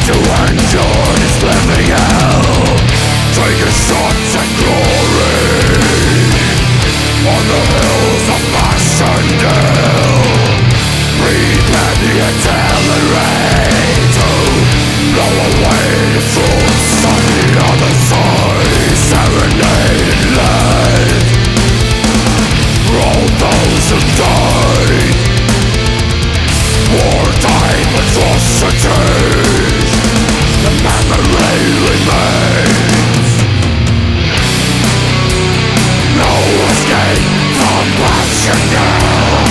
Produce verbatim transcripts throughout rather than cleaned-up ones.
to endure this living hell. Taking shots at glory on the hills of Passchendaele. Prepare the artillery to blow away the troops on the other side. Serenade lead all those who died. Wartime atrocities, the memory remains. No escape from Passchendaele.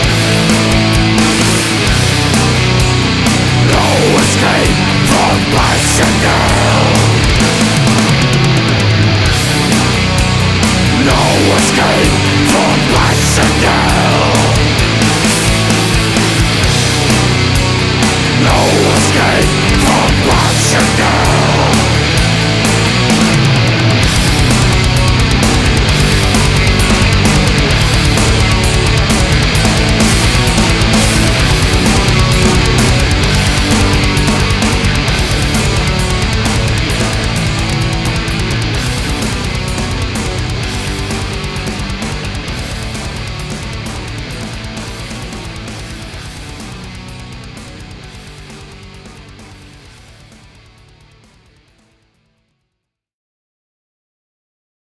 No escape from Passchendaele. No escape from Passchendaele. No escape from Passchendaele.